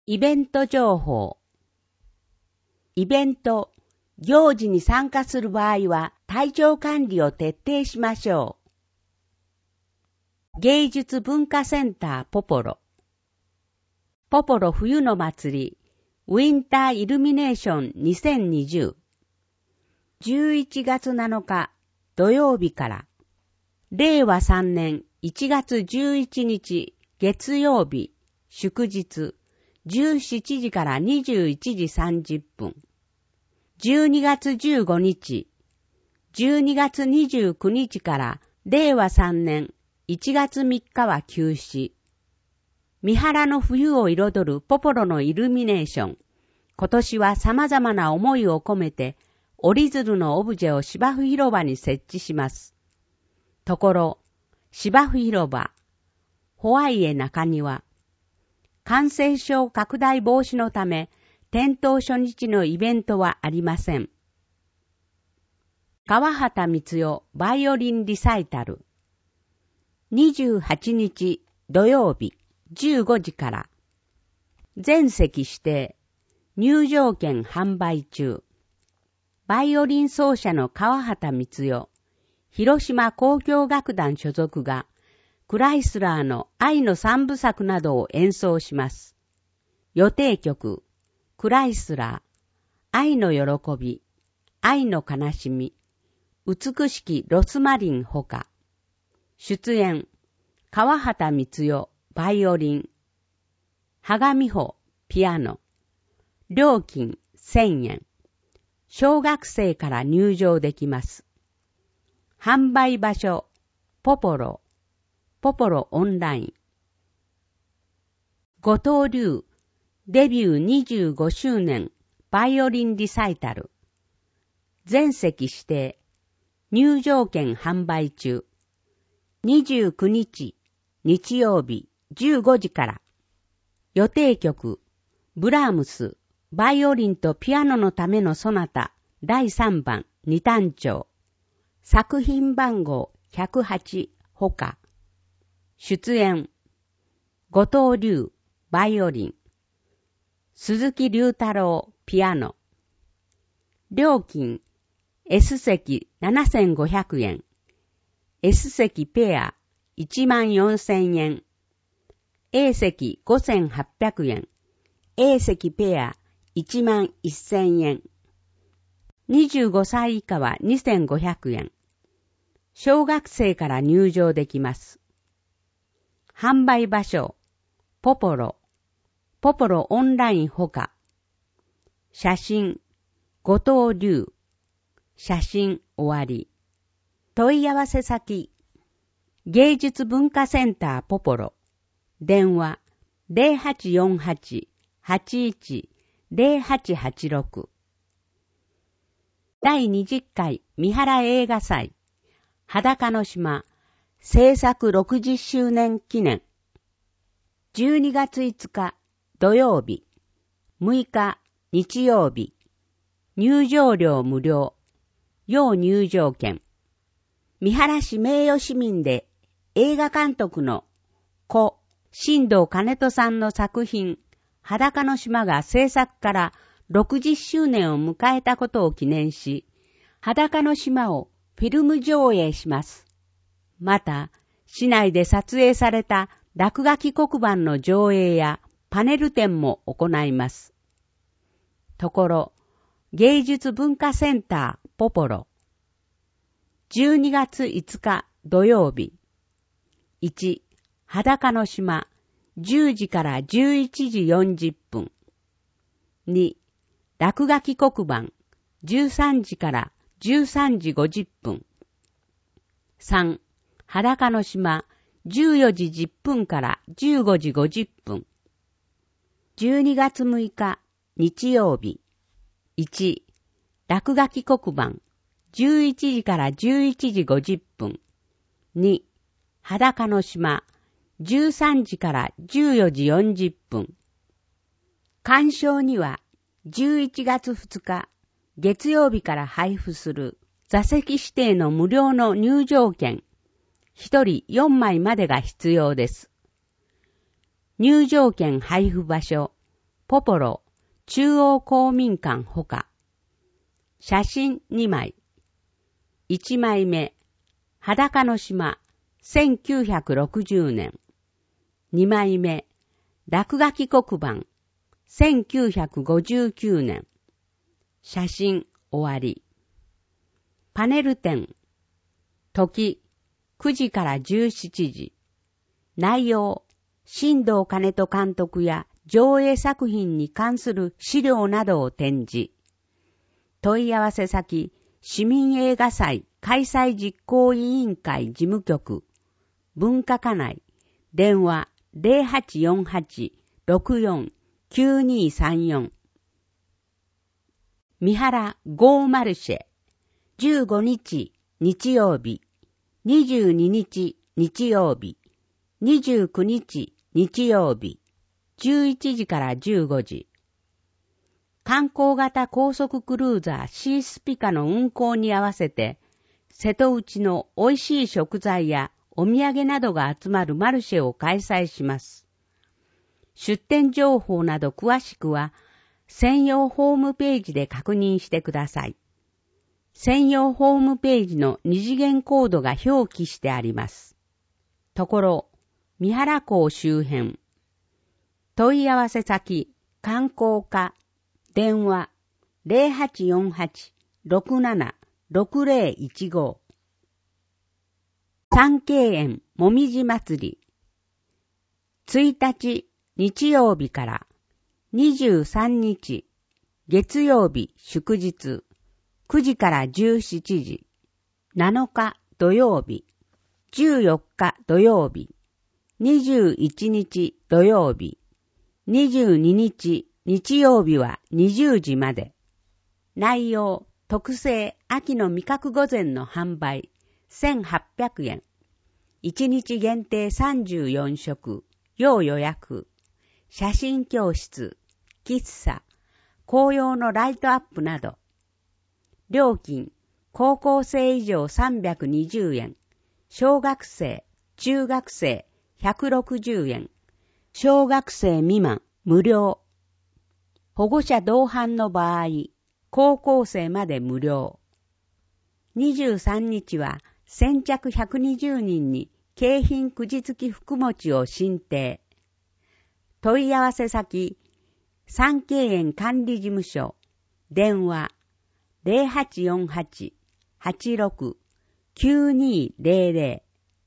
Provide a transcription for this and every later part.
イベント情報。イベント、行事に参加する場合は体調管理を徹底しましょう。芸術文化センターポポロ。ポポロ冬の祭り、ウィンターイルミネーション2020。11月7日土曜日から、令和3年1月11日月曜日祝日、17時から21時30分。12月15日、12月29日から令和3年1月3日は休止。三原の冬を彩るポポロのイルミネーション。今年は様々な思いを込めて折り鶴のオブジェを芝生広場に設置します。ところ、芝生広場、ホワイエ中庭、感染症拡大防止のため、点灯初日のイベントはありません。川畑光代バイオリンリサイタル。28日土曜日15時から。全席指定。入場券販売中。バイオリン奏者の川畑光代、広島交響楽団所属が、クライスラーの愛の三部作などを演奏します。予定曲、クライスラー、愛の喜び、愛の悲しみ、美しきロスマリンほか。出演、川畑光代、バイオリン、羽賀美穂、ピアノ。料金1000円。小学生から入場できます。販売場所、ポポロオンライン。後藤龍、デビュー25周年、バイオリンリサイタル。全席指定、入場券販売中。29日、日曜日、15時から。予定曲、ブラームス、バイオリンとピアノのためのソナタ、第3番、二単調。作品番号108、ほか。出演、後藤龍、バイオリン、鈴木隆太郎、ピアノ。料金、S 席7500円、S 席ペア14000円、A 席5800円、A 席ペア11000円。25歳以下は2500円。小学生から入場できます。販売場所、ポポロオンラインほか。写真、後藤龍。写真終わり。問い合わせ先、芸術文化センターポポロ。電話、0848-81-0886。第20回三原映画祭。裸の島。制作60周年記念。12月5日土曜日、6日日曜日。入場料無料。要入場券。三原市名誉市民で映画監督の故新藤兼人さんの作品裸の島が制作から60周年を迎えたことを記念し、裸の島をフィルム上映します。また、市内で撮影された落書き黒板の上映やパネル展も行います。ところ、芸術文化センターポポロ。12月5日土曜日。1、裸の島、10時から11時40分。2、落書き黒板、13時から13時50分。3、裸の島、14時10分から15時50分。12月6日、日曜日。1、落書き黒板、11時から11時50分。2、裸の島、13時から14時40分。鑑賞には、11月2日、月曜日から配布する座席指定の無料の入場券、1人4枚までが必要です。入場券配布場所、 ポポロ中央公民館ほか。写真2枚。1枚目、裸の島、1960年。2枚目、落書き黒板、1959年。写真終わり。パネル展。時、9時から17時。内容、新藤兼人監督や上映作品に関する資料などを展示。問い合わせ先、市民映画祭開催実行委員会事務局、文化課内、電話 0848-64-9234。三原ゴーマルシェ、15日日曜日、22日日曜日、29日日曜日、11時から15時。観光型高速クルーザーシースピカの運行に合わせて、瀬戸内の美味しい食材やお土産などが集まるマルシェを開催します。出店情報など詳しくは、専用ホームページで確認してください。専用ホームページの二次元コードが表記してあります。ところ、三原港周辺。問い合わせ先、観光課、電話 0848-67-6015。三景園もみじ祭り。1日日曜日から23日月曜日祝日9時から17時。7日土曜日、14日土曜日、21日土曜日、22日日曜日は20時まで。内容、特製秋の味覚御膳の販売、1800円。1日限定34食、要予約。写真教室、喫茶、紅葉のライトアップなど。料金、高校生以上320円。小学生、中学生160円。小学生未満無料。保護者同伴の場合、高校生まで無料。23日は先着120人に景品くじ付き福餅を進呈。問い合わせ先、三景園管理事務所、電話 0848-86-9200。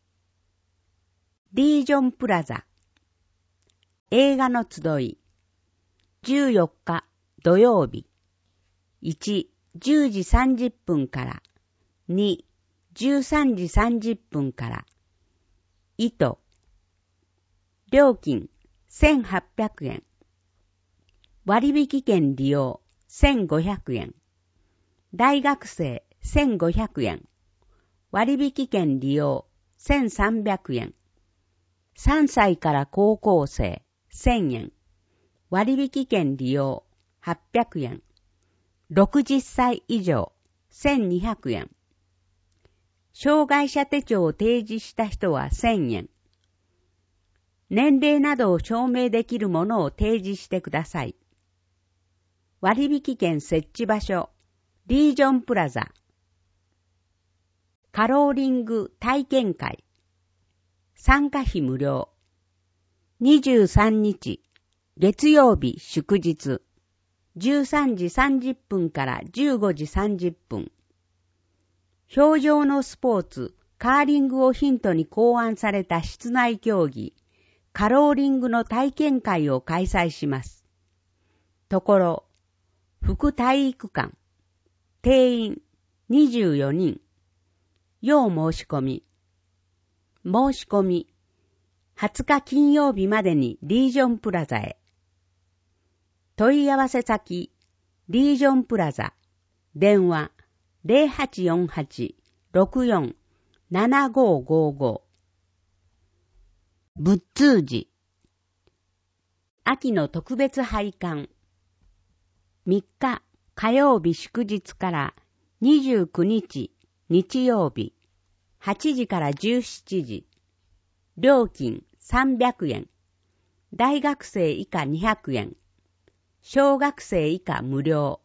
リージョンプラザ。映画の集い。14日土曜日。1、10時30分から。2、13時30分から。糸。料金1800円。割引券利用1500円。大学生1500円。割引券利用1300円。3歳から高校生1000円。割引券利用800円。60歳以上1200円。障害者手帳を提示した人は1000円。年齢などを証明できるものを提示してください。割引券設置場所、リージョンプラザ。カローリング体験会。参加費無料。23日、月曜日祝日。13時30分から15時30分。氷上のスポーツ、カーリングをヒントに考案された室内競技、カローリングの体験会を開催します。ところ、副体育館、定員24人。要申し込み。申し込み。20日金曜日までにリージョンプラザへ。問い合わせ先、リージョンプラザ。電話0848-64-7555。仏通寺。秋の特別拝観。3日火曜日祝日から29日日曜日8時から17時。料金300円。大学生以下200円。 小学生以下無料。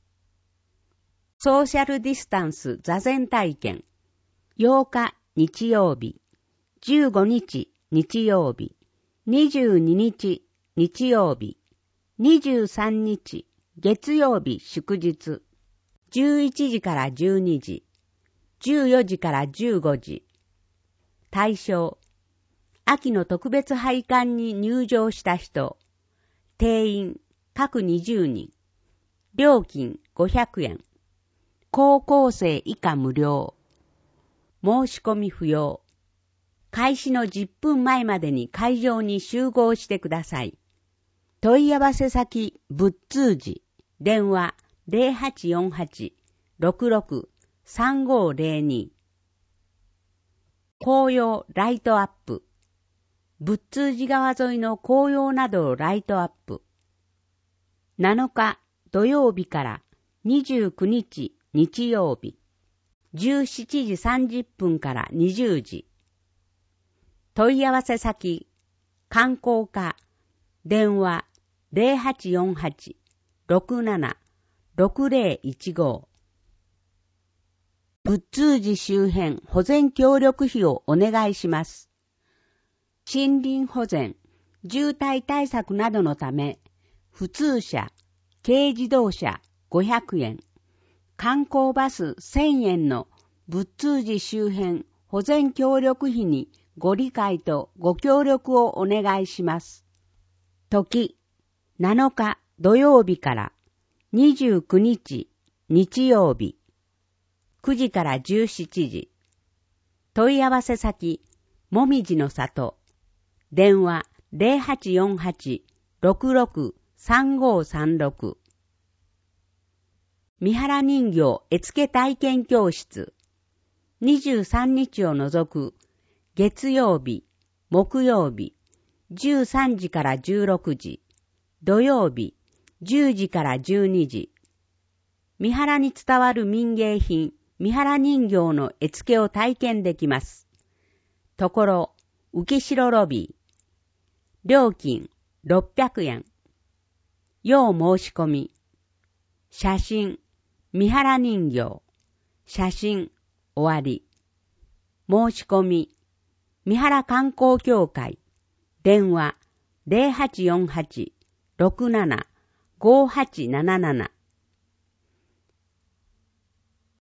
ソーシャルディスタンス座禅体験。8日日曜日、15日日曜日、22日日曜日、23日月曜日祝日。11時から12時、14時から15時。対象、秋の特別拝観に入場した人。定員各20人。料金500円。高校生以下無料。申し込み不要。開始の10分前までに会場に集合してください。問い合わせ先仏通寺。電話0848-66-3502。紅葉ライトアップ。仏通寺川沿いの紅葉などをライトアップ。7日土曜日から29日日曜日。17時30分から20時。問い合わせ先、観光課、電話0848-67-6015。仏通寺周辺保全協力費をお願いします。森林保全、渋滞対策などのため、普通車、軽自動車500円、観光バス1000円の仏通寺周辺保全協力費にご理解とご協力をお願いします。時、7日土曜日から29日日曜日、9時から17時。問い合わせ先、もみじの里。電話0848-66-3536。三原人形絵付け体験教室。23日を除く月曜日、木曜日、13時から16時、土曜日、10時から12時。三原に伝わる民芸品、三原人形の絵付けを体験できます。ところ、浮城ロビー。料金600円。要申し込み。写真、三原人形。写真、終わり。申し込み。三原観光協会。電話0848-67-5877。